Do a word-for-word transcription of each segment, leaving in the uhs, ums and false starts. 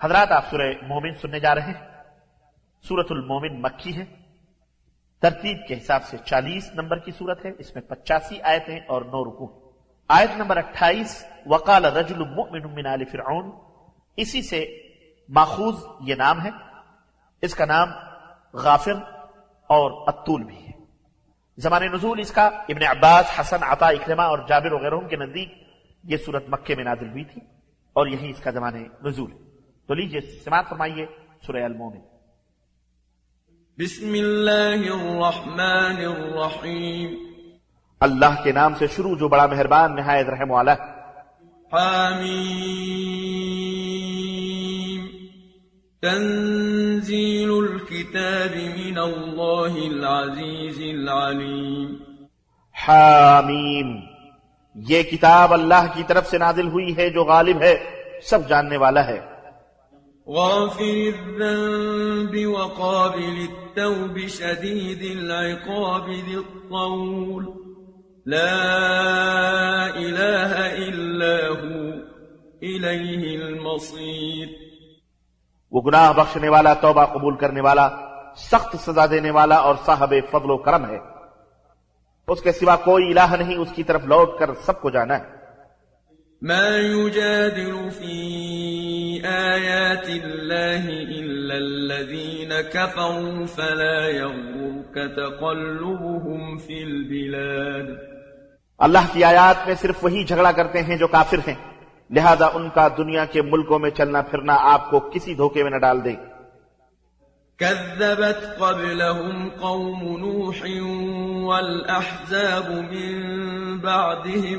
حضرات آپ سورہ مومن سننے جا رہے ہیں۔ سورۃ المومن مکی ہے، ترتیب کے حساب سے چالیس نمبر کی سورت ہے، اس میں پچاسی آیتیں اور نو رکوع۔ آیت نمبر اٹھائیس وقال رجل مؤمن من آل فرعون، اسی سے ماخوذ یہ نام ہے، اس کا نام غافر اور الطول بھی ہے۔ زمان نزول اس کا ابن عباس، حسن، عطا، اکرمہ اور جابر وغیرہ کے نزدیک یہ سورت مکے میں نازل ہوئی تھی اور یہی اس کا زمان نزول ہے۔ تو لیجئے سماعت فرمائیے سورہ المومن۔ بسم اللہ الرحمن الرحیم، اللہ کے نام سے شروع جو بڑا مہربان نہایت رحم والا ہے۔ حامیم، تنزیل الکتاب من اللہ العزیز العلیم۔ حامیم، یہ کتاب اللہ کی طرف سے نازل ہوئی ہے جو غالب ہے، سب جاننے والا ہے۔ غافر الذنب وقابل التوب شدید العقاب ذی الطول لا الہ الا ہو الیہ المصیر۔ وہ گناہ بخشنے والا، توبہ قبول کرنے والا، سخت سزا دینے والا اور صاحب فضل و کرم ہے، اس کے سوا کوئی الہ نہیں، اس کی طرف لوٹ کر سب کو جانا ہے۔ ما يجادل في آيات الله إلا الذين كفروا فلا يغرك تقلبهم في البلاد۔ اللہ کی آیات میں صرف وہی جھگڑا کرتے ہیں جو کافر ہیں، لہذا ان کا دنیا کے ملکوں میں چلنا پھرنا آپ کو کسی دھوکے میں نہ ڈال دے۔ كذبت قبلهم قوم نوح والأحزاب من بعدهم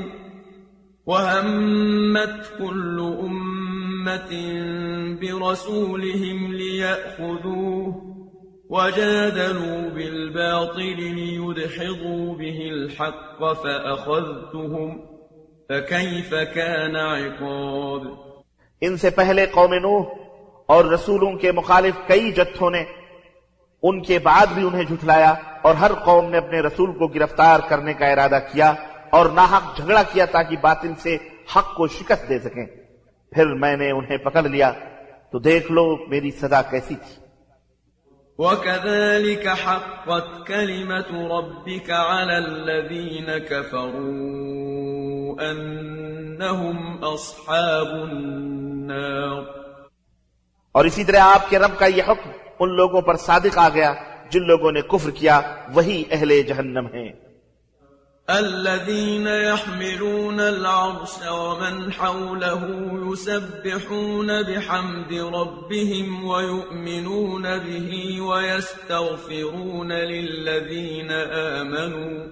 وهمت كل أمة برسولهم ليأخذوه وجادلوا بالباطل ليدحضوا به الحق فأخذتهم فكيف كان عقاب۔ ان سے پہلے قوم نوح اور رسولوں کے مخالف کئی جتھوں نے ان کے بعد بھی انہیں جھٹلایا، اور ہر قوم نے اپنے رسول کو گرفتار کرنے کا ارادہ کیا اور ناحق جھگڑا کیا تاکہ باطل سے حق کو شکست دے سکیں، پھر میں نے انہیں پکڑ لیا، تو دیکھ لو میری سزا کیسی تھی۔ وَكَذَلِكَ حَقَّتْ كَلِمَةُ رَبِّكَ عَلَى الَّذِينَ كَفَرُوا أَنَّهُمْ أَصْحَابُ النَّارِ۔ اور اسی طرح آپ کے رب کا یہ حکم ان لوگوں پر صادق آ گیا جن لوگوں نے کفر کیا، وہی اہل جہنم ہیں۔ الذين يحملون العرش ومن حوله يسبحون بحمد ربهم ويؤمنون به ويستغفرون للذين آمنوا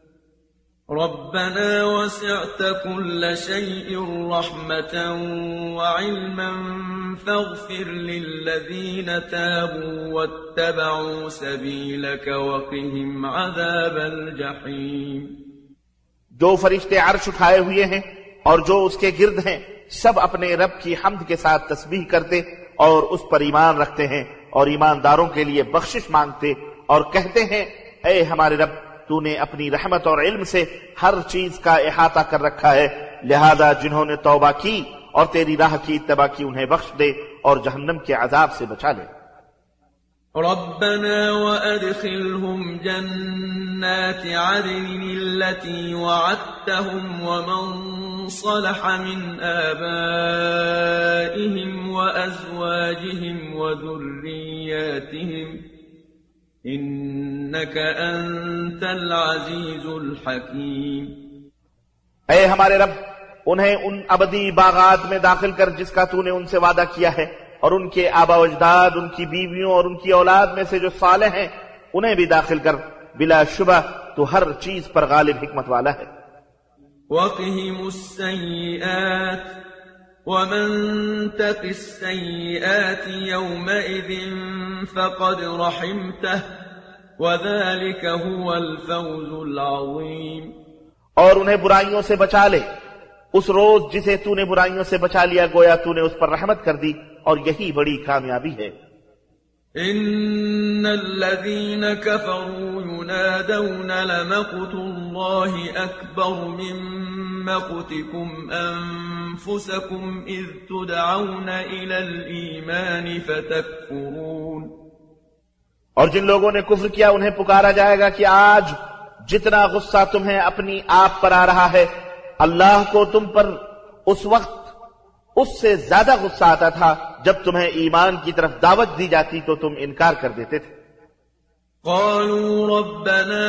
ربنا وسعت كل شيء رحمة وعلما فاغفر للذين تابوا واتبعوا سبيلك وقهم عذاب الجحيم۔ جو فرشتے عرش اٹھائے ہوئے ہیں اور جو اس کے گرد ہیں، سب اپنے رب کی حمد کے ساتھ تسبیح کرتے اور اس پر ایمان رکھتے ہیں اور ایمانداروں کے لیے بخشش مانگتے اور کہتے ہیں، اے ہمارے رب، تو نے اپنی رحمت اور علم سے ہر چیز کا احاطہ کر رکھا ہے، لہذا جنہوں نے توبہ کی اور تیری راہ کی اتباع کی انہیں بخش دے اور جہنم کے عذاب سے بچا لے۔ ربنا وأدخلهم جنات عدن التي وعدتهم ومن صلح من آبائهم وأزواجهم وذرياتهم إنك أنت العزيز الحكيم۔ اے ہمارے رب، انہیں ان ابدی باغات میں داخل کر جس کا تو نے ان سے وعدہ کیا ہے، اور ان کے آبا و اجداد، ان کی بیویوں اور ان کی اولاد میں سے جو صالح ہیں انہیں بھی داخل کر، بلا شبہ تو ہر چیز پر غالب حکمت والا ہے۔ وَقِهِمُ السَّيِّئَاتِ وَمَن تَقِ السَّيِّئَاتِ يَوْمَئِذٍ فَقَدْ رَحِمْتَهُ وَذَلِكَ هُوَ الْفَوْزُ الْعَظِيمُ۔ اور انہیں برائیوں سے بچا لے، اس روز جسے تو نے برائیوں سے بچا لیا گویا تو نے اس پر رحمت کر دی، اور یہی بڑی کامیابی ہے۔ إن الذين كفروا ينادون لمقت الله أكبر من مقتكم أنفسكم إذ تدعون إلى الإيمان فتكفرون. اور جن لوگوں نے کفر کیا انہیں پکارا جائے گا کہ آج جتنا غصہ تمہیں اپنی آپ پر آ رہا ہے اللہ کو تم پر اس وقت اس سے زیادہ غصہ آتا تھا جب تمہیں ایمان کی طرف دعوت دی جاتی تو تم انکار کر دیتے تھے. قالوا ربنا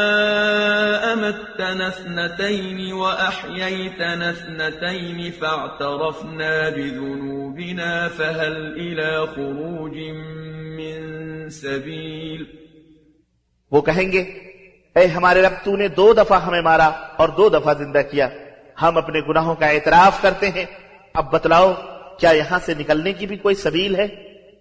أمتنا اثنتين وأحييتنا اثنتين فاعترفنا بذنوبنا فهل إلى خروج من سبيل. وہ کہیں گے اے ہمارے رب تو نے دو دفعہ ہمیں مارا اور دو دفعہ زندہ کیا، ہم اپنے گناہوں کا اعتراف کرتے ہیں، اب بتلاؤ کیا یہاں سے نکلنے کی بھی کوئی سبیل ہے؟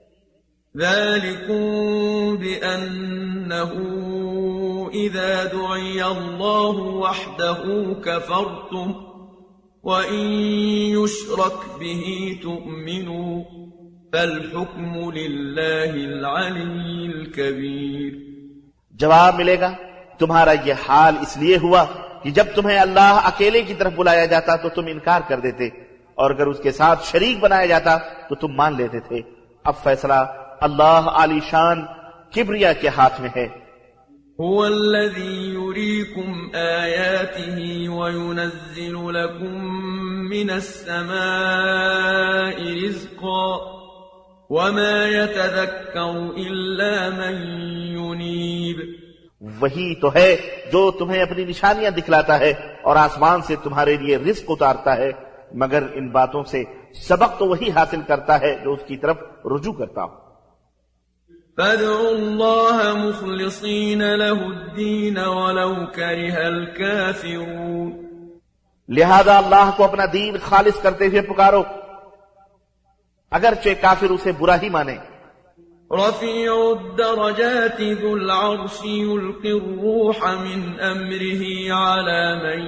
ذلكم بأنه إذا دعي الله وحده كفرتم وإن يشرك به تؤمنوا فالحكم لله العلي الكبير. جواب ملے گا تمہارا یہ حال اس لیے ہوا کہ جب تمہیں اللہ اکیلے کی طرف بلایا جاتا تو تم انکار کر دیتے، اور اگر اس کے ساتھ شریک بنایا جاتا تو تم مان لیتے تھے. اب فیصلہ اللہ عالی شان کبریا کے ہاتھ میں ہے. هو الذي يريكم آياته وينزل لكم من السماء رزقا وما يتذكر إلا من ينيب. وہی تو ہے جو تمہیں اپنی نشانیاں دکھلاتا ہے اور آسمان سے تمہارے لیے رزق اتارتا ہے، مگر ان باتوں سے سبق تو وہی حاصل کرتا ہے جو اس کی طرف رجوع کرتا ہو. فادعوا الله مخلصين له الدين ولو كره الكافرون. لہذا اللہ کو اپنا دین خالص کرتے ہوئے پکارو اگرچہ کافر اسے برا ہی مانے. رفيع الدرجات ذو العرش يلقي الروح من أمره على من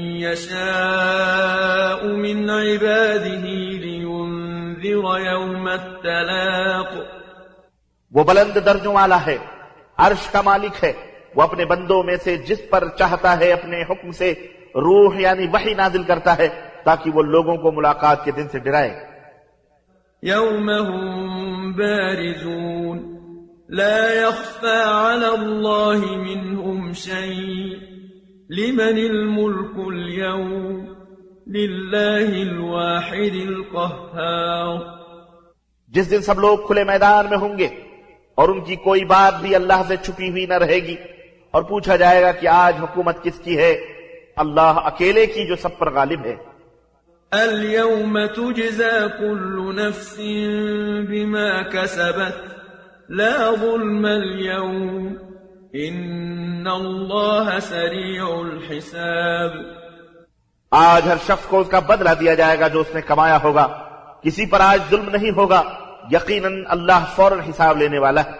يشاء من عباده لينذر يوم التلاق. وہ بلند درجوں والا ہے، عرش کا مالک ہے، وہ اپنے بندوں میں سے جس پر چاہتا ہے اپنے حکم سے روح یعنی وحی نازل کرتا ہے تاکہ وہ لوگوں کو ملاقات کے دن سے ڈرائے. يوم هم بارزون لا يخفى على الله منهم شيء لمن الملك اليوم لله الواحد القهار. جس دن سب لوگ کھلے میدان میں ہوں گے اور ان کی کوئی بات بھی اللہ سے چھپی ہوئی نہ رہے گی، اور پوچھا جائے گا کہ آج حکومت کس کی ہے؟ اللہ اکیلے کی جو سب پر غالب ہے. اليوم تجزى كل نفس بما كسبت لا ظلم اليوم إن الله سريع الحساب. آج ہر شخص کو اس کا بدلہ دیا جائے گا جو اس نے کمایا ہوگا، کسی پر آج ظلم نہیں ہوگا، یقیناً اللہ فوراً حساب لینے والا ہے.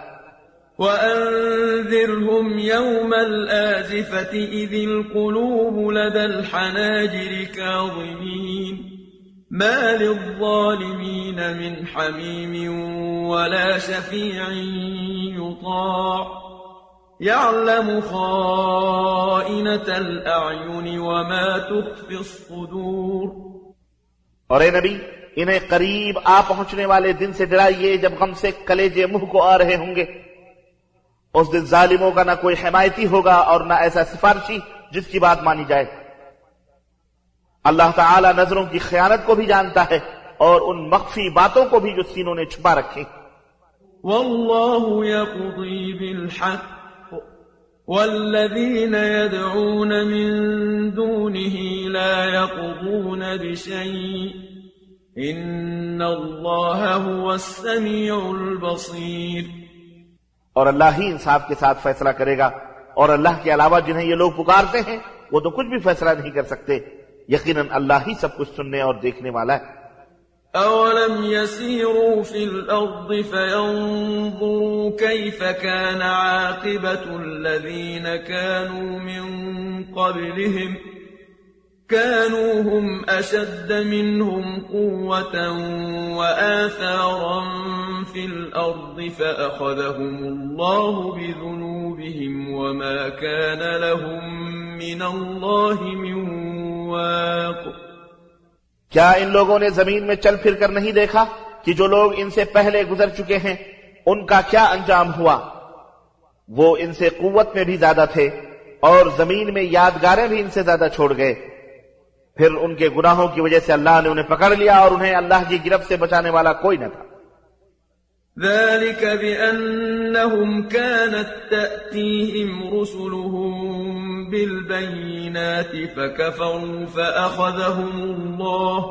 وأنذرهم يوم الآزفة إذ القلوب لدى الحناجر كاظمين ما للظالمين من حميم ولا شفيع يطاع يعلم خائنة الأعين وما تخفي الصدور. اور اے نبی انہیں قریب آ پہنچنے والے دن سے ڈرائیے جب غم سے کلیجے منہ کو آ رہے ہوں گے. اس دن ظالموں کا نہ کوئی حمایتی ہوگا اور نہ ایسا سفارشی جس کی بات مانی جائے. اللہ تعالی نظروں کی خیانت کو بھی جانتا ہے اور ان مخفی باتوں کو بھی جو سینوں نے چھپا رکھی. واللہ یقضی بالحق والذین یدعون من دونه لا يقضون بشیء ان اللہ هو السمیع البصیر. اور اللہ ہی انصاف کے ساتھ فیصلہ کرے گا، اور اللہ کے علاوہ جنہیں یہ لوگ پکارتے ہیں وہ تو کچھ بھی فیصلہ نہیں کر سکتے. یقیناً اللہ ہی سب کچھ سننے اور دیکھنے والا ہے. أولم يسيروا في الأرض فينظروا كيف كان عاقبة الذين كانوا من قبلهم كانوا هم أشد منهم قوة وآثارا في الأرض فأخذهم الله بذنوبهم وما كان لهم من الله من واق. کیا ان لوگوں نے زمین میں چل پھر کر نہیں دیکھا کہ جو لوگ ان سے پہلے گزر چکے ہیں ان کا کیا انجام ہوا؟ وہ ان سے قوت میں بھی زیادہ تھے اور زمین میں یادگاریں بھی ان سے زیادہ چھوڑ گئے. پھر ان کے گناہوں کی وجہ سے اللہ نے انہیں پکڑ لیا اور انہیں اللہ کی گرفت سے بچانے والا کوئی نہ تھا. ذلك بأنهم كانت تأتيهم رسلهم بالبينات فكفروا فأخذهم الله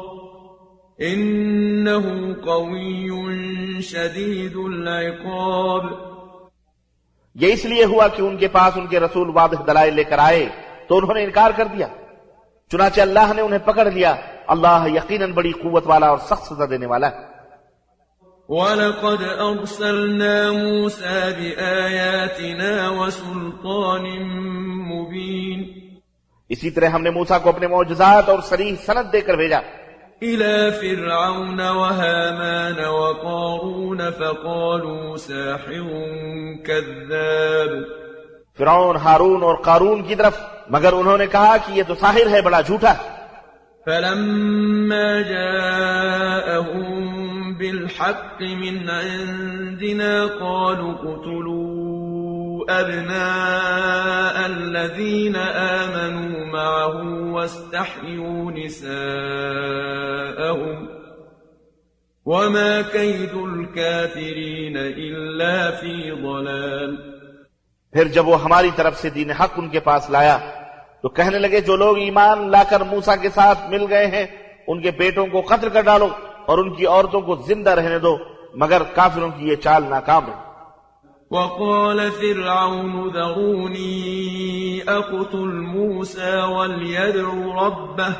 إنه قوي شديد العقاب. یہ اس لیے ہوا کہ ان کے پاس ان کے رسول واضح دلائل لے کر آئے تو انہوں نے انکار کر دیا، چنانچہ اللہ نے انہیں پکڑ لیا. اللہ یقیناً بڑی قوت والا اور سخت سزا دینے والا ہے. وَلَقَدْ أَرْسَلْنَا مُوسَى بِآيَاتِنَا وَسُلْطَانٍ مُبِينٍ. اسی طرح ہم نے موسیٰ کو اپنے معجزات اور صریح سند دے کر بھیجا إِلَى فِرْعَوْنَ وَهَامَانَ وَقَارُونَ فَقَالُوا سَاحِرٌ كَذَّابٌ. فرعون، ہارون اور قارون کی طرف، مگر انہوں نے کہا کہ یہ تو ساحر ہے، بڑا جھوٹا. فَلَمَّا جَاءَهُم بِالْحَقِّ مِنْ عِنْدِنَا قَالُوا اقْتُلُوا أَبْنَاءَ الَّذِينَ آمَنُوا مَعَهُ وَاسْتَحْيُوا نِسَاءَهُمْ وَمَا كَيْدُ الْكَافِرِينَ إِلَّا فِي ضَلَالٍ. پھر جب وہ ہماری طرف سے دین حق ان کے پاس لایا تو کہنے لگے جو لوگ ایمان لا کر موسیٰ کے ساتھ مل گئے ہیں ان کے بیٹوں کو قتل کر ڈالو اور ان کی عورتوں کو زندہ رہنے دو، مگر کافروں کی یہ چال ناکام ہے. وقال فرعون ذروني أقتل موسى وليدع ربه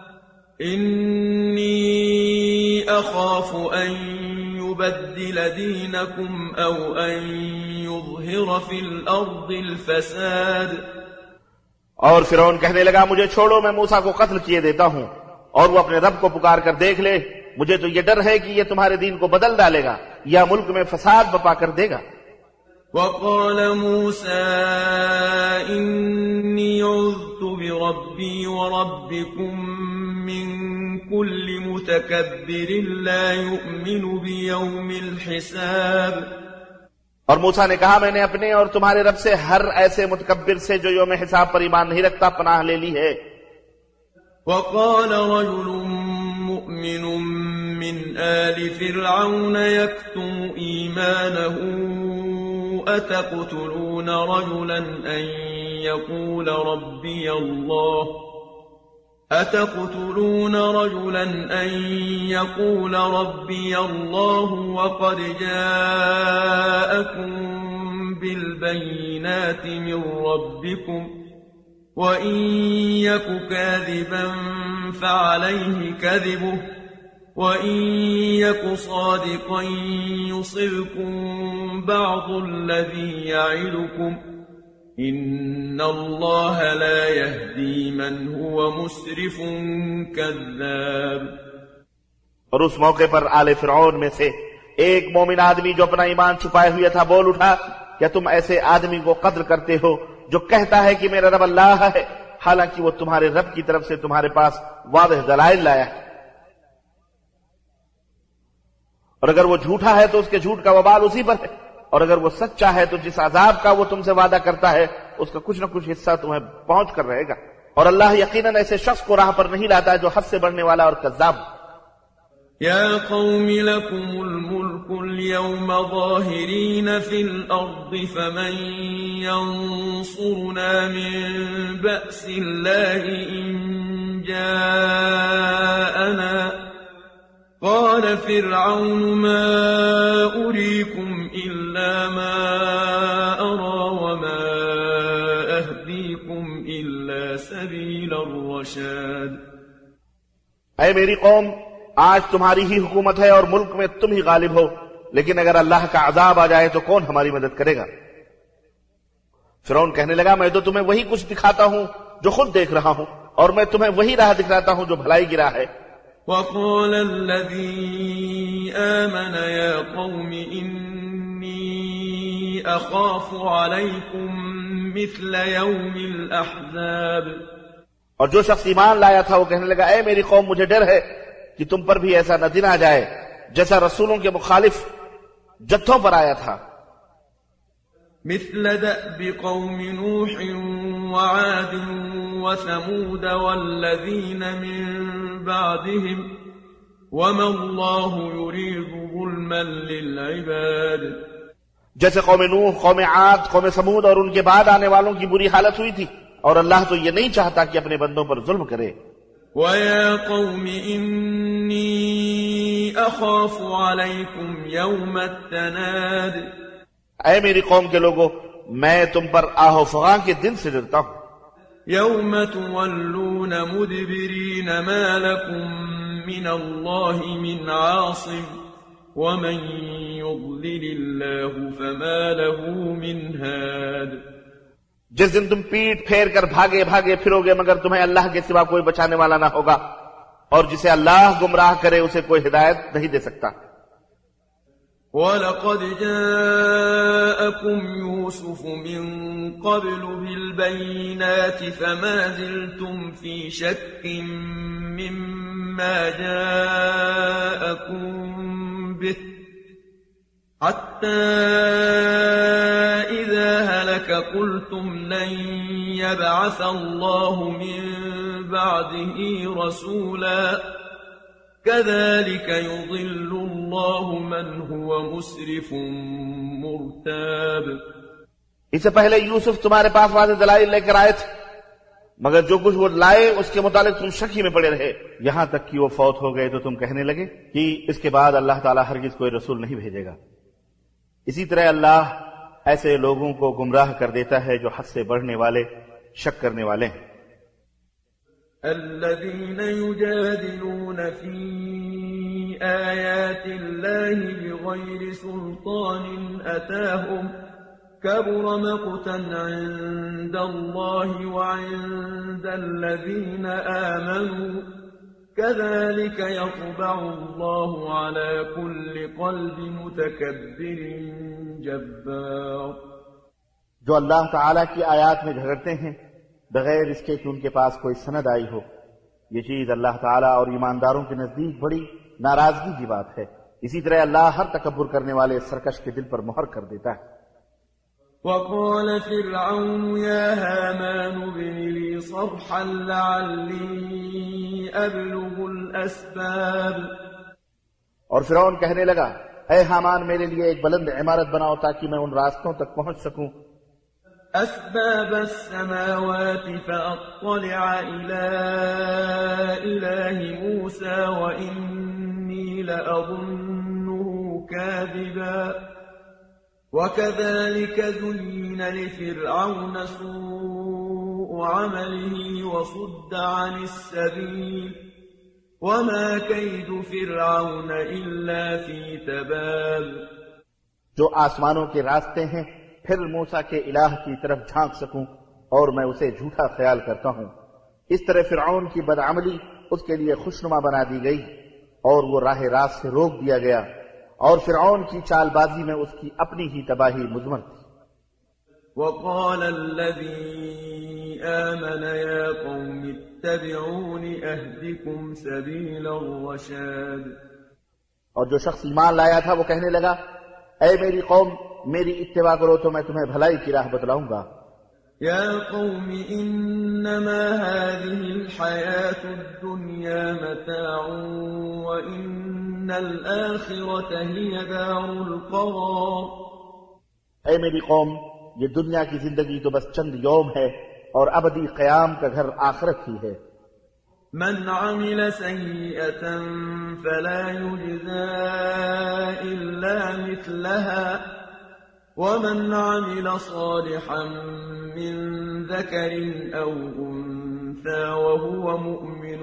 إني أخاف أن يبدل دينكم أو أن يظهر في الأرض الفساد. اور فرعون کہنے لگا مجھے چھوڑو، میں موسیٰ کو قتل کیے دیتا ہوں اور وہ اپنے رب کو پکار کر دیکھ لے، مجھے تو یہ ڈر ہے کہ یہ تمہارے دین کو بدل ڈالے گا یا ملک میں فساد بپا کر دے گا. وقال موسى إني عذت بربي وربكم من كل متكبر لا يؤمن بيوم الحساب. اور موسیٰ نے کہا میں نے اپنے اور تمہارے رب سے ہر ایسے متکبر سے جو یوم حساب پر ایمان نہیں رکھتا پناہ لے لی ہے. وقال رجل مؤمن من آل فرعون يكتم إيمانه أتقتلون رجلا أن يقول ربي الله أتقتلون رجلا أن يقول ربي الله وقد جاءكم بالبينات من ربكم وإن يك كاذبا فعليه كذبه وإن يك صادقا يصبكم بعض الذي يعدكم إن الله لا يهدي من هو مسرف كذاب. اور اس موقع پر آل فرعون میں سے ایک مومن آدمی جو اپنا ایمان چھپائے ہوئے تھا بول اٹھا کیا تم ایسے آدمی کو قتل کرتے ہو جو کہتا ہے کہ میرا رب اللہ ہے حالانکہ وہ تمہارے رب کی طرف سے تمہارے پاس واضح دلائل لایا ہے. اور اگر وہ جھوٹا ہے تو اس کے جھوٹ کا وبال اسی پر ہے، اور اگر وہ سچا ہے تو جس عذاب کا وہ تم سے وعدہ کرتا ہے اس کا کچھ نہ کچھ حصہ تمہیں پہنچ کر رہے گا. اور اللہ یقیناً ایسے شخص کو راہ پر نہیں لاتا ہے جو حد سے بڑھنے والا اور کذاب. يا قوم لكم الملك اليوم ظاهرين في الأرض فمن ينصرنا من بأس الله إن جاءنا قال فرعون ما أريكم إلا ما أرى وما أهديكم إلا سبيل الرشاد. اے میری قوم، آج تمہاری ہی حکومت ہے اور ملک میں تم ہی غالب ہو، لیکن اگر اللہ کا عذاب آ جائے تو کون ہماری مدد کرے گا؟ فرعون کہنے لگا میں تو تمہیں وہی کچھ دکھاتا ہوں جو خود دیکھ رہا ہوں، اور میں تمہیں وہی راہ دکھلاتا ہوں جو بھلائی کی راہ ہے۔ وقال الذي آمن يا قوم إني أخاف عليكم مثل يوم الأحزاب۔ اور جو شخص ایمان لایا تھا وہ کہنے لگا اے میری قوم مجھے ڈر ہے کہ تم پر بھی ایسا نہ دن آ جائے جیسا رسولوں کے مخالف جتھوں پر آیا تھا۔ مثل دأب قوم نوح وعاد وثمود والذين من بعدهم وما الله يريد ظلما للعباد۔ جیسے قوم نوح، قوم عاد، قوم ثمود اور ان کے بعد آنے والوں کی بری حالت ہوئی تھی، اور اللہ تو یہ نہیں چاہتا کہ اپنے بندوں پر ظلم کرے۔ وَيَا قَوْمِ إِنِّي أَخَافُ عَلَيْكُمْ يَوْمَ التَّنَادِ۔ اے میری قوم کے لوگوں، میں تم پر آہ و فغاں کے دن سے ڈرتا ہوں۔ يَوْمَ تُوَلُّونَ مُدْبِرِينَ مَا لَكُمْ مِنَ اللَّهِ مِنْ عَاصِمٍ وَمَنْ يُضْلِلِ اللَّهُ فَمَا لَهُ مِنْ هَادٍ۔ جس دن تم پیٹ پھیر کر بھاگے بھاگے پھرو گے مگر تمہیں اللہ کے سوا کوئی بچانے والا نہ ہوگا، اور جسے اللہ گمراہ کرے اسے کوئی ہدایت نہیں دے سکتا۔ وَلَقَدْ جَاءَكُمْ يُوسُفُ مِنْ قَبْلُ بِالْبَيِّنَاتِ فَمَا زِلْتُمْ فِي شَكٍّ مِّمَّا جَاءَكُمْ بِهِ حتى إذا هلك قلتم لن يبعث الله من بعده رسولا كذلك يضل الله من هو مسرف مرتاب۔ اس سے پہلے یوسف تمہارے پاس واضح دلائل لے کر آئے تھے، مگر جو کچھ وہ لائے اس کے متعلق تم شک ہی میں پڑے رہے، یہاں تک کہ وہ فوت ہو گئے تو تم کہنے لگے کہ اس کے بعد اللہ تعالیٰ ہرگز کوئی رسول نہیں بھیجے گا۔ اسی طرح اللہ ایسے لوگوں کو گمراہ کر دیتا ہے جو حد سے بڑھنے والے، شک کرنے والے ہیں۔ الذين يجادلون في آيات الله بغير سلطان أتاهم كبر مقتا عند الله وعند الذين آمنوا كذلك يطبع الله على كل قلب متكبر جبار۔ جو اللہ تعالیٰ کی آیات میں جھگڑتے ہیں بغیر اس کے کہ ان کے پاس کوئی سند آئی ہو، یہ چیز اللہ تعالیٰ اور ایمانداروں کے نزدیک بڑی ناراضگی کی بات ہے۔ اسی طرح اللہ ہر تکبر کرنے والے سرکش کے دل پر مہر کر دیتا ہے۔ وقال فرعون يا هامان ابن لي صرحا لعلي أبلغ الأسباب۔ اور فرعون کہنے لگا اے حامان میرے لیے ایک بلند عمارت بناؤ تاکہ میں ان راستوں تک پہنچ سکوں، أسباب السماوات فأطلع إلى إله موسى وإني لأظنه كاذبا وكذلك زين لفرعون سوء عمله وصد عن السبيل وما كيد فرعون إلا في تباب۔ جو آسمانوں کے راستے ہیں پھر موسیٰ کے الہ کی طرف جھانک سکوں اور میں اسے جھوٹا خیال کرتا ہوں۔ اس طرح فرعون کی بدعملی اس کے لیے خوشنما بنا دی گئی اور وہ راہ راست سے روک دیا گیا، اور فرعون کی چال بازی میں اس کی اپنی ہی تباہی مضمر تھی۔ وقال الذي آمن يا قوم اتبعون أهدكم سبيل الرشاد۔ اور جو شخص ایمان لایا تھا وہ کہنے لگا اے میری قوم میری اتباع کرو تو میں تمہیں بھلائی کی راہ بتلاؤں گا۔ يا قوم إنما هذه الحياة الدنيا متاع وإن الآخرة هي دار القرار۔ اے میری قوم یہ دنیا کی زندگی تو بس چند یوم ہے اور ابدی قیام کا گھر آخرت ہی ہے۔ من عمل سيئة فلا يجزى إلا مثلها ومن عمل صالحا من ذكر أو أنثى وهو مؤمن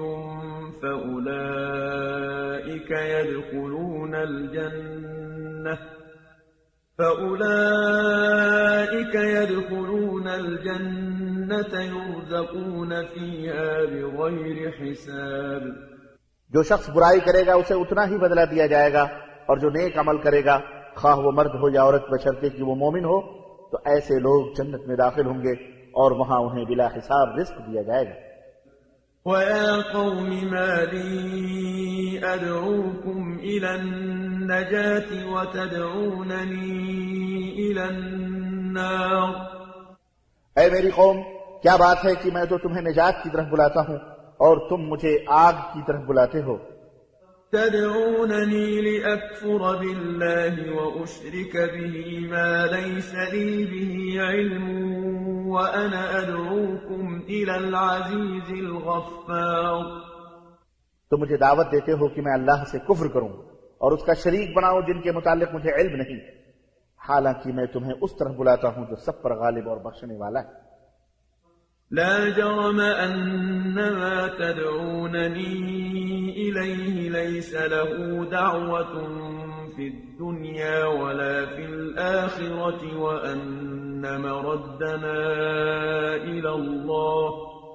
فأولئك يدخلون الجنة فأولئك يدخلون الجنة الجنة يرزقون فيها بغير حساب. جو شخص برائی کرے گا اسے اتنا ہی بدلہ دیا جائے گا، اور جو نیک عمل کرے گا خواہ وہ مرد ہو یا عورت بشرطے کہ وہ مومن ہو تو ایسے لوگ جنت میں داخل ہوں گے اور وہاں انہیں بلا حساب رزق دیا جائے گا. وَيَا قَوْمِ مَا لِي أَدْعُوكُمْ إِلَى النَّجَاةِ وَتَدْعُونَنِي إِلَى النَّارِ. اے میری قوم، کیا بات ہے کہ میں تو تمہیں نجات کی طرف بلاتا ہوں اور تم مجھے آگ کی طرف بلاتے ہو. تدعونني لأكفر بالله وأشرك به ما ليس لي به علم وأنا أدعوكم إلى العزيز الغفار. تو مجھے دعوت دیتے ہو کہ میں اللہ سے کفر کروں اور اس کا شریک بناؤں جن کے متعلق مجھے علم نہیں، حالانکہ میں تمہیں اس طرف بلاتا ہوں جو سب پر غالب اور بخشنے والا ہے. لا جرم أن ما تدعونني إليه ليس له دعوة في الدنيا ولا في الآخرة وأن مردنا إلى الله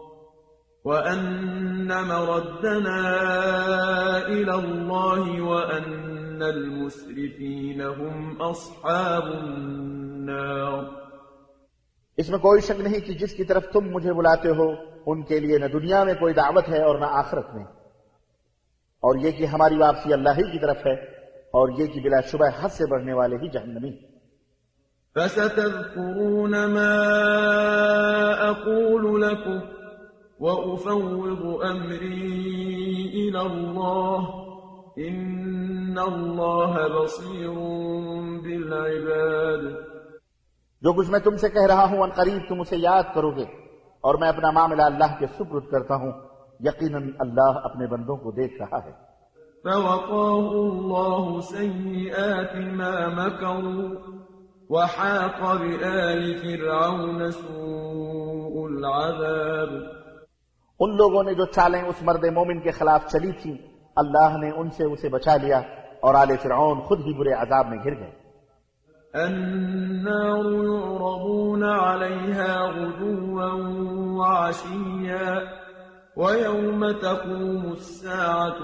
وأن مردنا إلى الله وأن المسرفين هم أصحاب النار. اس میں کوئی شک نہیں کہ جس کی طرف تم مجھے بلاتے ہو ان کے لیے نہ دنیا میں کوئی دعوت ہے اور نہ آخرت میں، اور یہ کہ ہماری واپسی اللہ ہی کی طرف ہے، اور یہ کہ بلا شبہ حد سے بڑھنے والے ہی جہنمی. فَسَتَذْكُرُونَ مَا أَقُولُ لَكُمْ وَأُفَوِّضُ أَمْرِي إِلَى اللَّهِ إِنَّ اللَّهَ بَصِيرٌ بِالْعِبَادِ. جو کچھ میں تم سے کہہ رہا ہوں ان قریب تم اسے یاد کرو گے، اور میں اپنا معاملہ اللہ کے سپرد کرتا ہوں، یقیناً اللہ اپنے بندوں کو دیکھ رہا ہے. فَوَقَاهُ اللَّهُ سَيِّئَاتِ مَا مَكَرُوا وَحَاقَ بِآلِ فِرْعَوْنَ سُوءُ الْعَذَابِ. ان لوگوں نے جو چالیں اس مرد مومن کے خلاف چلی تھیں اللہ نے ان سے اسے بچا لیا، اور آل فرعون خود ہی برے عذاب میں گر گئے. النار يعرضون عليها غدوا وعشيا ويوم تقوم الساعة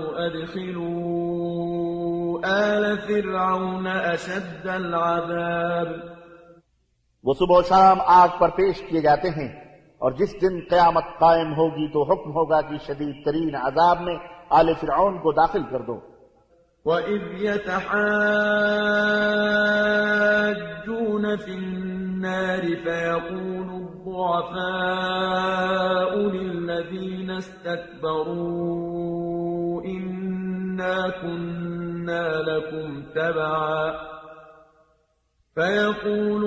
أدخلوا آل فرعون أشد العذاب. وہ صبح و شام آگ پر پیش کیے جاتے ہیں، اور جس دن قیامت قائم ہوگی تو حکم ہوگا کہ شدید ترین عذاب میں آل فرعون کو داخل کر دو. وَإِذْ يَتَحَاجُّونَ فِي النَّارِ فَيَقُولُ الضُّعَفَاءُ لِلَّذِينَ اسْتَكْبَرُوا إِنَّا كُنَّا لَكُمْ تَبَعًا فيقول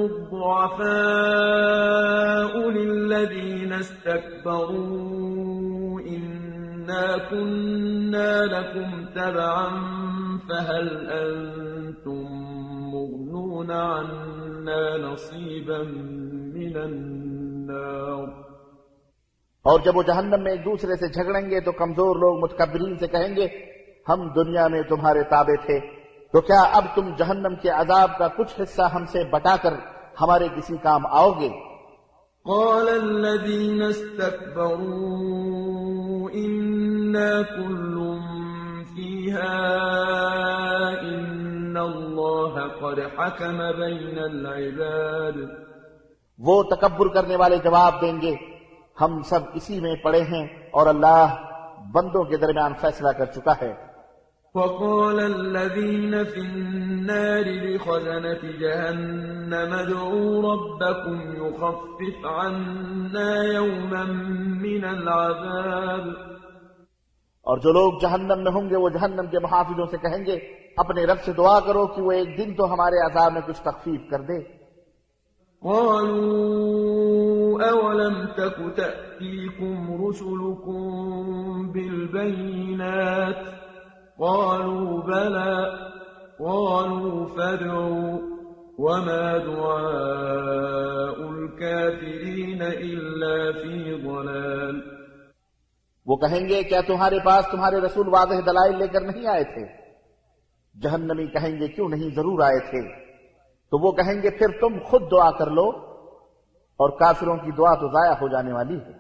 الضعفاء للذين استكبروا إنا كنا لكم تبعا فهل أنتم مغنون عنا نصيبا من النار. اور جب وہ جہنم میں ایک دوسرے سے جھگڑیں گے تو کمزور لوگ متکبرین سے کہیں گے ہم دنیا میں تمہارے تابع تھے، تو کیا اب تم جہنم کے عذاب کا کچھ حصہ ہم سے بٹا کر ہمارے کسی کام آؤ گے؟ قال الذين استكبروا إنا كل فيها إن الله قد حكم بين العباد. وہ تکبر کرنے والے جواب دیں گے ہم سب اسی میں پڑے ہیں اور اللہ بندوں کے درمیان فیصلہ کر چکا ہے. وقال الذين في النار لخزنة جهنم ادعوا ربكم يخفف عنا يوما من العذاب. اور جو لوگ جہنم میں ہوں گے وہ جہنم کے محافظوں سے کہیں گے اپنے رب سے دعا کرو کہ وہ ایک دن تو ہمارے عذاب میں کچھ تخفیف کر دے. قالوا أولم تك تأتيكم رسلكم بالبينات قالوا بلى قالوا فادعوا وما دعاء الكافرين إلا في ضلال. وہ کہیں گے کیا تمہارے پاس تمہارے رسول واضح دلائل لے کر نہیں آئے تھے؟ جہنمی کہیں گے کیوں نہیں ضرور آئے تھے. تو وہ کہیں گے پھر تم خود دعا کر لو. اور کافروں کی دعا تو ضائع ہو جانے والی ہے۔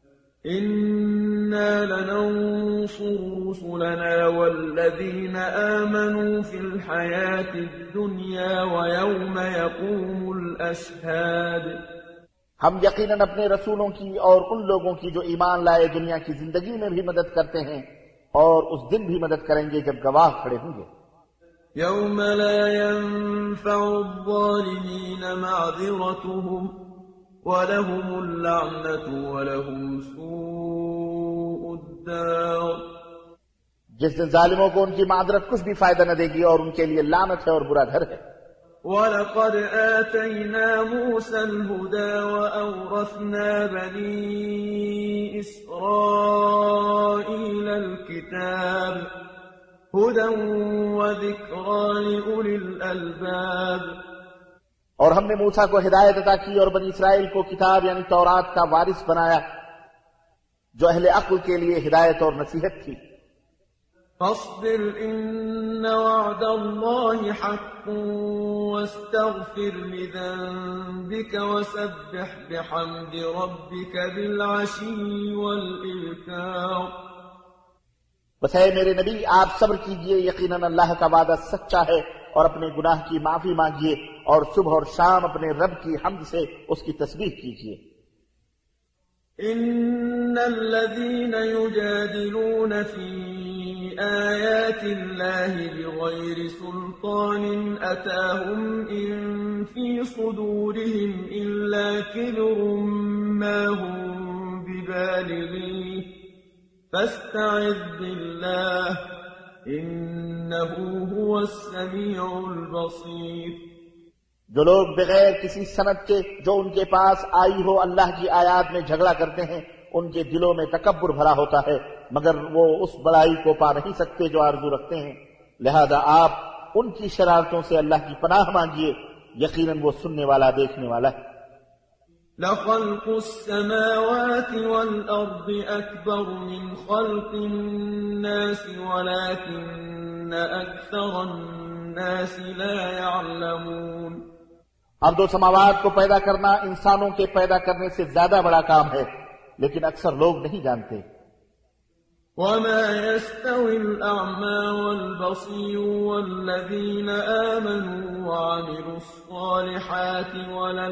إنا لننصر رسلنا والذين آمنوا في الحياة الدنيا ويوم يقوم الأشهاد۔ ہم یقیناً اپنے رسولوں کی اور ان لوگوں کی جو ایمان لائے دنیا کی زندگی میں بھی مدد کرتے ہیں اور اس دن بھی مدد کریں گے جب گواہ کھڑے ہوں گے۔ يوم لا ينفع الظالمين معذرتهم وَلَهُمُ اللَّعْنَةُ وَلَهُمْ سُوءُ الدَّارِ۔ جس دن ظالموں کو ان کی معذرت کچھ بھی فائدہ نہ دے گی اور ان کے لیے لعنت ہے اور برا گھر ہے۔ وَلَقَدْ آتَيْنَا مُوسَى الْهُدَى وَأَوْرَثْنَا بَنِي إِسْرَائِيلَ الْكِتَابَ هُدًى وَذِكْرَى لِأُولِي الْأَلْبَابِ۔ اور ہم نے موسیٰ کو ہدایت عطا کی اور بنی اسرائیل کو کتاب یعنی تورات کا وارث بنایا جو اہل عقل کے لیے ہدایت اور نصیحت تھی۔ فاصبر إن وعد الله حق واستغفر لذنبك وسبح بحمد ربك بالعشي والإبكار۔ بس اے میرے نبی آپ صبر کیجئے، یقیناً اللہ کا وعدہ سچا ہے، اور اپنے گناہ کی معافی مانگیے اور صبح اور شام اپنے رب کی حمد سے اس کی تسبیح کیجیے۔ ان الذين يجادلون في آيات الله بغير سلطان أتاهم إن في صدورهم إلا كبر ما هم ببالغيه فاستعذ بالله إنه هو السميع البصير۔ جو لوگ بغیر کسی سند کے جو ان کے پاس آئی ہو اللہ کی آیات میں جھگڑا کرتے ہیں ان کے دلوں میں تکبر بھرا ہوتا ہے مگر وہ اس بڑائی کو پا نہیں سکتے جو آرزو رکھتے ہیں، لہذا آپ ان کی شرارتوں سے اللہ کی پناہ مانگیے، یقیناً وہ سننے والا دیکھنے والا ہے۔ لخلق السماوات والأرض أكبر من خلق الناس ولكن أكثر الناس لا يعلمون۔ اب دو سماوات کو پیدا کرنا انسانوں کے پیدا کرنے سے زیادہ بڑا کام ہے لیکن اکثر لوگ نہیں جانتے۔ وما يستوي الأعمى والبصير والذين آمنوا وعملوا الصالحات ولا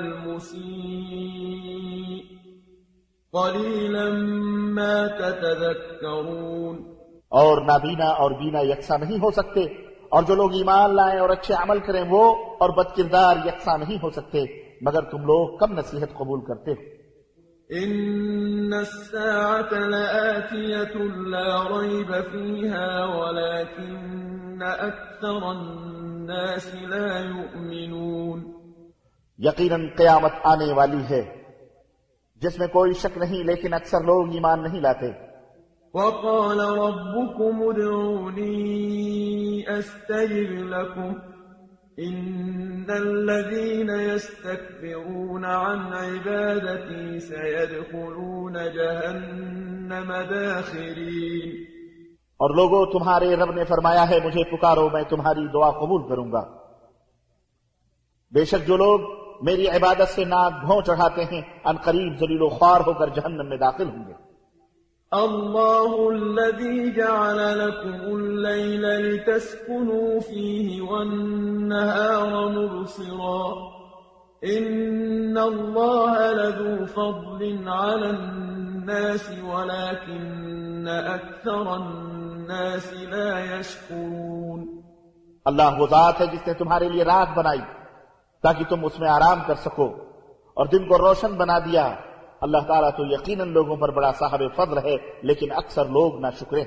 المسيء قليلا ما تتذكرون۔ اور نابینا اور بینا یکساں نہیں ہو سکتے، اور جو لوگ ایمان لائیں اور اچھے عمل کریں وہ اور بد کردار یکساں نہیں ہو سکتے، مگر تم لوگ کم نصیحت قبول کرتے ہو۔ إن الساعة لآتية لا ريب فيها ولكن أكثر الناس لا يؤمنون۔ یقیناً قیامت آنے والی ہے جس میں کوئی شک نہیں لیکن اکثر لوگ ایمان نہیں لاتے۔ وقال ربكم ادعوني أستجب لكم إن الذين يستكبرون عن عبادتي سيدخلون جهنم داخرين۔ اور لوگوں تمہارے رب نے فرمایا ہے مجھے پکارو میں تمہاری دعا قبول کروں گا، بے شک جو لوگ میری عبادت سے ناک بھون چڑھاتے ہیں ان قریب ذلیل و خوار ہو کر جہنم میں داخل ہوں گے۔ الله الذي جعل لكم الليل لتسكنوا فيه والنهار مبصرا إن الله لذو فضل على الناس ولكن أكثر الناس لا يشكرون۔ اللہ وہ ذات ہے جس نے تمہارے لیے رات بنائی تاکہ تم اس میں آرام کر سکو اور دن کو روشن بنا دیا، اللہ تعالیٰ تو یقیناً لوگوں پر بڑا صاحب فضل ہے لیکن اکثر لوگ نہ شکرے۔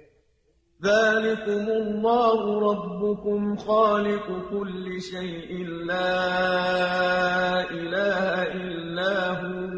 ذلكم الله ربكم خالق كل شيء لا إله إلا هو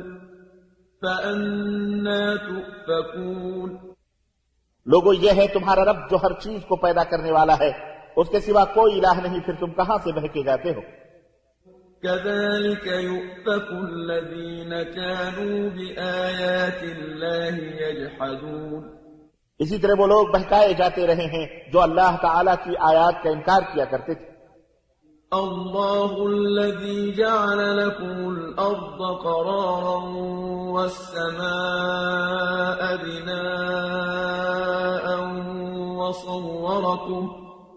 فأنا تؤفكون۔ لوگوں یہ ہے تمہارا رب جو ہر چیز کو پیدا کرنے والا ہے، اس کے سوا کوئی الہ نہیں، پھر تم کہاں سے بہکے جاتے ہو۔ كذلك يؤفك الذين كانوا بآيات الله يجحدون۔ اسی طرح وہ لوگ بہکائے جاتے رہے ہیں جو اللہ تعالیٰ کی آیات کا انکار کیا کرتے تھے۔ الله الذي جعل لكم الأرض قرارا والسماء بناء وصوركم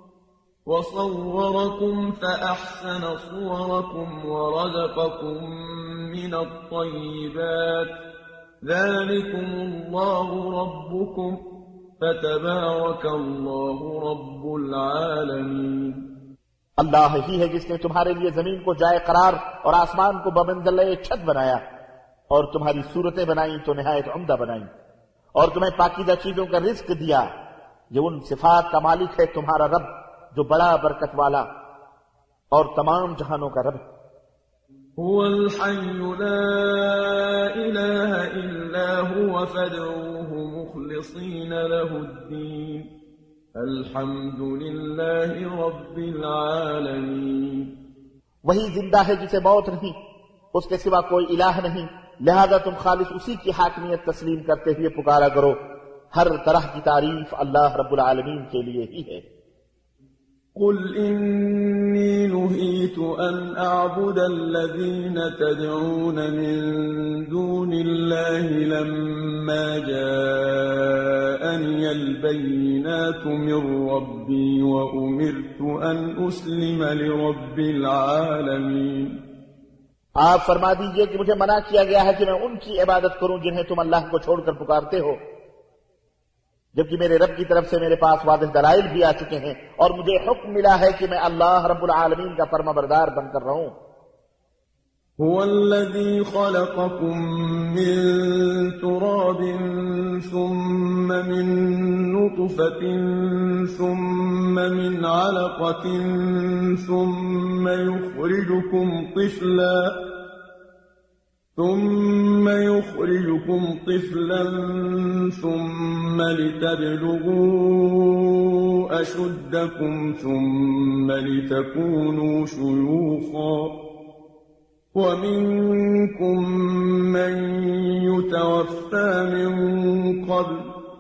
وصوركم فأحسن صوركم ورزقكم من الطيبات ذلكم الله ربكم فتبارك الله رب العالمين اللہ ہی ہے جس نے تمہارے لیے زمین کو جائے قرار اور آسمان کو بمنزلہ چھت بنایا اور تمہاری صورتیں بنائیں تو نہایت عمدہ بنائیں اور تمہیں پاکیزہ چیزوں کا رزق دیا۔ یہ ان صفات کا مالک ہے تمہارا رب جو بڑا برکت والا اور تمام جہانوں کا رب۔ هو الحي لا إله إلا هو فادعوه مخلصين له الدين الحمد لله رب العالمين۔ وہی زندہ ہے جسے موت نہیں، اس کے سوا کوئی الہ نہیں، لہذا تم خالص اسی کی حاکمیت تسلیم کرتے ہوئے پکارا کرو۔ ہر طرح کی تعریف اللہ رب العالمین کے لیے ہی ہے۔ قل إني نهيت أن أعبد الذين تدعون من دون الله لما جاءني البينات من ربي وأمرت أن أسلم لرب العالمين۔ آپ فرما دیجئے کہ مجھے منع کیا گیا ہے کہ میں ان کی عبادت کروں جنہیں تم اللہ کو چھوڑ کر پکارتے ہو، جبکہ میرے رب کی طرف سے میرے پاس واضح دلائل بھی آ چکے ہیں اور مجھے حکم ملا ہے کہ میں اللہ رب العالمین کا فرما بردار بن کر رہوں۔ هو الذي خلقكم من تراب ثم من نطفة ثم من علقة ثم يخرجكم طفلا ثم يخرجكم طفلا ثم لتبلغوا أشدكم ثم لتكونوا شيوخا ومنكم من يتوفى من قبل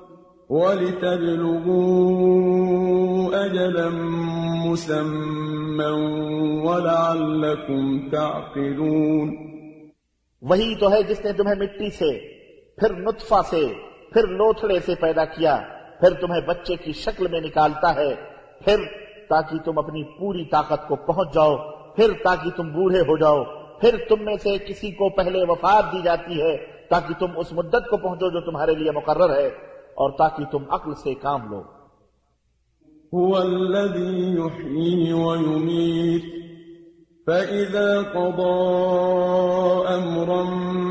ولتبلغوا أجلا مسمى ولعلكم تعقلون۔ وہی تو ہے جس نے تمہیں مٹی سے، پھر نطفہ سے، پھر لوتھڑے سے پیدا کیا، پھر تمہیں بچے کی شکل میں نکالتا ہے، پھر تاکہ تم اپنی پوری طاقت کو پہنچ جاؤ، پھر تاکہ تم بوڑھے ہو جاؤ، پھر تم میں سے کسی کو پہلے وفات دی جاتی ہے تاکہ تم اس مدت کو پہنچو جو تمہارے لیے مقرر ہے اور تاکہ تم عقل سے کام لو۔ هو الذي يحيي ويميت فإذا قضى أمرا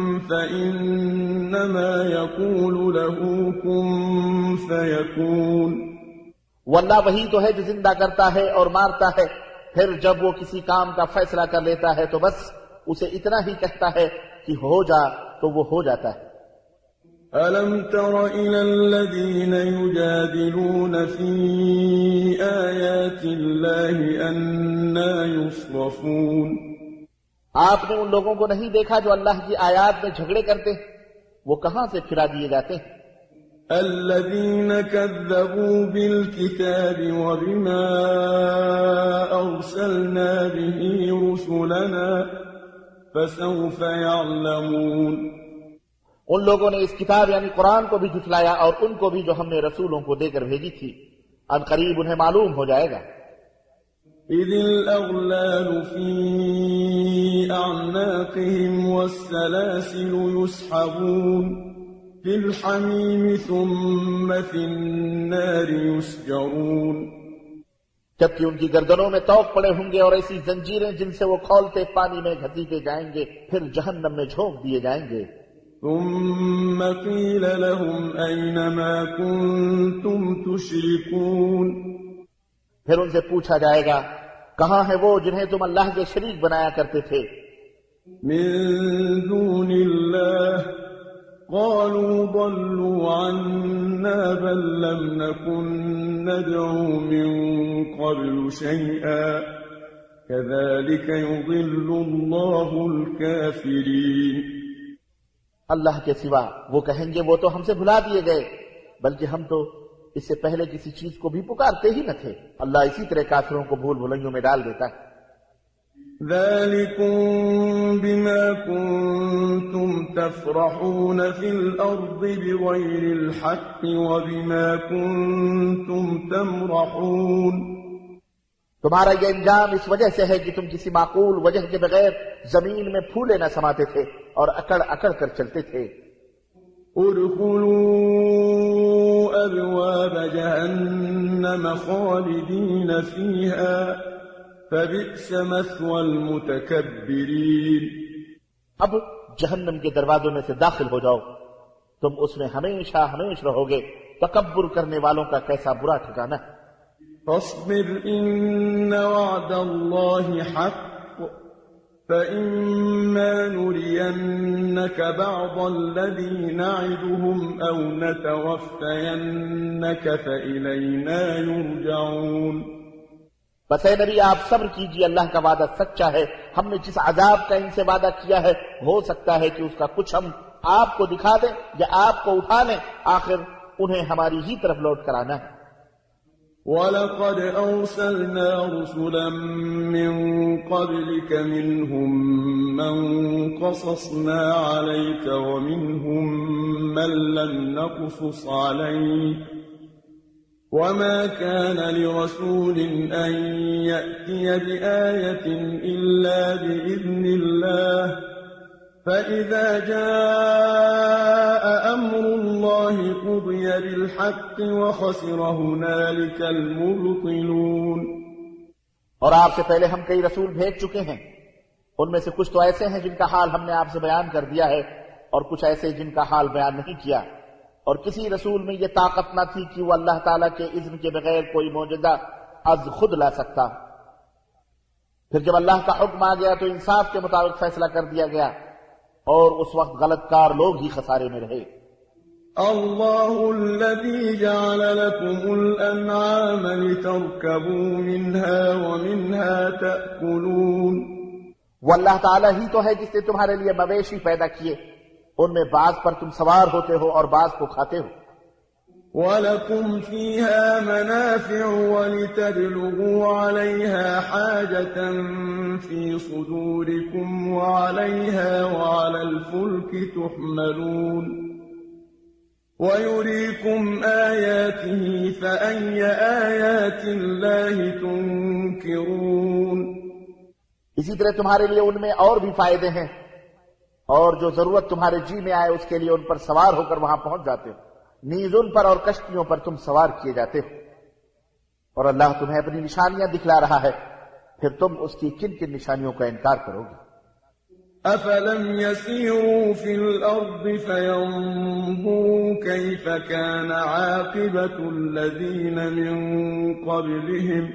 فإنما يقول له كن فيكون۔ واللہ وہی تو ہے جو زندہ کرتا ہے اور مارتا ہے، پھر جب وہ کسی کام کا فیصلہ کر لیتا ہے تو بس اسے اتنا ہی کہتا ہے کہ ہو جا تو وہ ہو جاتا ہے۔ أَلَمْ تَرَ إِلَى الَّذِينَ يُجَادِلُونَ فِي آيَاتِ اللَّهِ أَنَّى يُصْرَفُونَ۔ آپ نے ان لوگوں کو نہیں دیکھا جو اللہ کی آیات میں جھگڑے کرتے ہیں، وہ کہاں سے پھرا دیے جاتے ہیں؟ الذين كذبوا بالكتاب وبما أرسلنا به رسلنا فسوف يعلمون۔ ان لوگوں نے اس کتاب یعنی قرآن کو بھی جھٹلایا اور ان کو بھی جو ہم نے رسولوں کو دے کر بھیجی تھی، ان قریب انہیں معلوم ہو جائے گا۔ إذ الأغلال في أعناقهم والسلاسل يسحبون في الحميم ثم في النار يسجرون۔ جبکہ ان کی گردنوں میں توق پڑے ہوں گے اور ایسی زنجیریں جن سے وہ کھولتے پانی میں گھسیٹے جائیں گے، پھر جہنم میں جھونک دیے جائیں گے۔ ثم قيل لهم أين ما كنتم تشركون۔ پھر ان سے پوچھا جائے گا کہاں ہے وہ جنہیں تم اللہ کے شریک بنایا کرتے تھے؟ من دون الله قالوا ضلوا عنا بل لم نكن ندعو من قبل شيئا كذلك يضل الله الكافرين۔ اللہ کے سوا وہ کہیں گے وہ تو ہم سے بھلا دیے گئے، بلکہ ہم تو اس سے پہلے کسی چیز کو بھی پکارتے ہی نہ تھے۔ اللہ اسی طرح کافروں کو بھول بھلائیوں میں ڈال دیتا ہے۔ ذلكم بما كنتم تفرحون في الأرض بغير الحق وبما كنتم تمرحون. تمہارا یہ انجام اس وجہ سے ہے کہ تم کسی معقول وجہ کے بغیر زمین میں پھولے نہ سماتے تھے اور اکڑ اکڑ کر چلتے تھے. ادخلوا ابواب جہنم خالدین فیہا فبئس مثوى المتکبرین. اب جہنم کے دروازوں میں سے داخل ہو جاؤ، تم اس میں ہمیشہ ہمیشہ رہو گے. تکبر کرنے والوں کا کیسا برا ٹھکانہ ہے. فاصبر ان وعد اللہ حق فإما نرينك بعض الذي نعدهم أو نتوفينك فإلينا يرجعون. بس اے نبی آپ صبر کیجئے، اللہ کا وعدہ سچا ہے. ہم نے جس عذاب کا ان سے وعدہ کیا ہے ہو سکتا ہے کہ اس کا کچھ ہم آپ کو دکھا دیں یا آپ کو اٹھا لیں، آخر انہیں ہماری ہی طرف لوٹ کر آنا ہے. وَلَقَدْ أَرْسَلْنَا رُسُلًا مِّن قَبْلِكَ مِنْهُم مَّن قَصَصْنَا عَلَيْكَ وَمِنْهُم مَّن لَّمْ نَقْصُصْ عَلَيْكَ وَمَا كَانَ لِرَسُولٍ أَن يَأْتِيَ بِآيَةٍ إِلَّا بِإِذْنِ اللَّهِ فَإِذَا جَاءَ أَمْرُ اللَّهِ قُضِيَ بِالْحَقِّ وَخَسِرَ هُنَالِكَ الْمُبْطِلُونَ. اور آپ سے پہلے ہم کئی رسول بھیج چکے ہیں، ان میں سے کچھ تو ایسے ہیں جن کا حال ہم نے آپ سے بیان کر دیا ہے اور کچھ ایسے جن کا حال بیان نہیں کیا. اور کسی رسول میں یہ طاقت نہ تھی کہ وہ اللہ تعالیٰ کے اذن کے بغیر کوئی معجزہ از خود لا سکتا. پھر جب اللہ کا حکم آ گیا تو انصاف کے مطابق فیصلہ کر دیا گیا اور اس وقت غلط کار لوگ ہی خسارے میں رہے. اللہ الذي جعل لكم الانعام لتركبوا منها ومنها تأكلون. وہ اللہ تعالیٰ ہی تو ہے جس نے تمہارے لیے مویشی پیدا کیے، ان میں بعض پر تم سوار ہوتے ہو اور بعض کو کھاتے ہو. وَلَكُمْ فِيهَا مَنَافِعُ وَلِتَبْلُغُوا عَلَيْهَا حَاجَةً فِي صُدُورِكُمْ وَعَلَيْهَا وَعَلَى الْفُلْكِ تُحْمَلُونَ. وَيُرِيكُمْ آيَاتِهِ فَأَيَّ آيَاتِ اللَّهِ تُنكِرُونَ. اسی طرح تمہارے لیے ان میں اور بھی فائدے ہیں، اور جو ضرورت تمہارے جی میں آئے اس کے لیے ان پر سوار ہو کر وہاں پہنچ جاتے ہو. نیز ان پر اور کشتیوں پر تم سوار کیے جاتے ہو. اور اللہ تمہیں اپنی نشانیاں دکھلا رہا ہے، پھر تم اس کی کن کن نشانیوں کا انکار کرو گے. أَفَلَمْ يَسِيرُوا فِي الْأَرْضِ فَيَنظُرُوا كَيْفَ كَانَ عَاقِبَةُ الَّذِينَ مِن قَبْلِهِمْ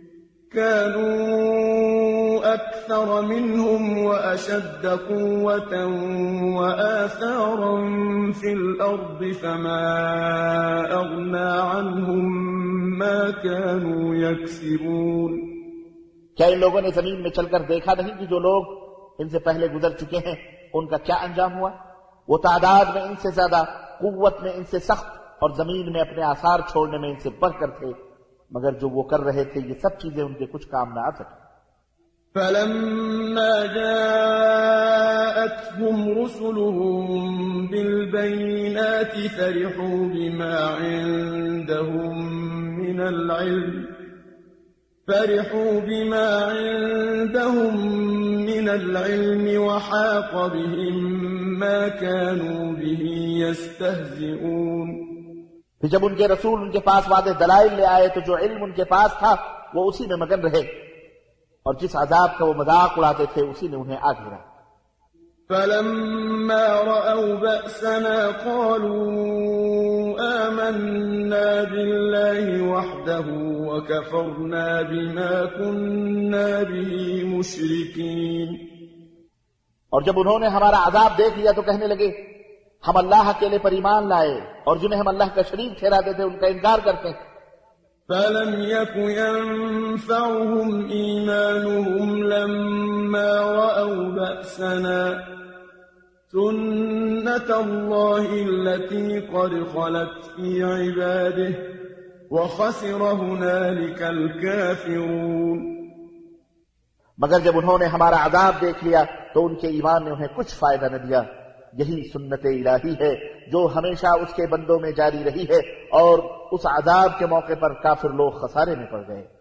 كانوا أكثر منهم وأشد قوة وآثارا في الأرض فما أغنى عنهم ما كانوا يكسبون. کیا ان لوگوں نے زمین میں چل کر دیکھا نہیں کہ جو لوگ ان سے پہلے گزر چکے ہیں ان کا کیا انجام ہوا؟ وہ تعداد میں ان سے زیادہ، قوت میں ان سے سخت، اور زمین میں اپنے آثار چھوڑنے میں ان سے بڑھ کر تھے، مگر جو وہ کر رہے تھے یہ سب چیزیں ان کے کچھ کام نہ آ سکیں. فَلَمَّا جَاءَتْهُمْ رُسُلُهُم بِالْبَيِّنَاتِ فَرِحُوا بِمَا عِندَهُم مِّنَ الْعِلْمِ فَرِحُوا بِمَا عِندَهُم مِّنَ الْعِلْمِ وَحَاقَ بِهِم مَّا كَانُوا بِهِ يَسْتَهْزِئُونَ. پھر جب ان کے رسول ان کے پاس واضح دلائل لے آئے تو جو علم ان کے پاس تھا وہ اسی میں مگن رہے، اور جس عذاب کا وہ مذاق اڑاتے تھے اسی نے انہیں آ گھیرا. فَلَمَّا رَأَوْا بَأْسَنَا قَالُوا آمَنَّا بِاللَّهِ وَحْدَهُ وَكَفَرْنَا بِمَا كُنَّا بِهِ مُشْرِكِينَ. اور جب انہوں نے ہمارا عذاب دیکھ لیا تو کہنے لگے ہم اللہ اکیلے پر ایمان لائے اور جنہیں ہم اللہ کا شریک ٹھہراتے تھے ان کا انکار کرتے ہیں. فَلَمْ يَكُ يَنفَعُهُمْ إِيمَانُهُمْ لَمَّا رَأَوْا بَأْسَنَا سُنَّةَ اللَّهِ الَّتِي قَدْ خَلَتْ فِي عِبَادِهِ وَخَسِرَ هُنَالِكَ الْكَافِرُونَ. مگر جب انہوں نے ہمارا عذاب دیکھ لیا تو ان کے ایمان نے انہیں کچھ فائدہ نہ دیا۔ یہی سنت الہی ہے جو ہمیشہ اس کے بندوں میں جاری رہی ہے، اور اس عذاب کے موقع پر کافر لوگ خسارے میں پڑ گئے۔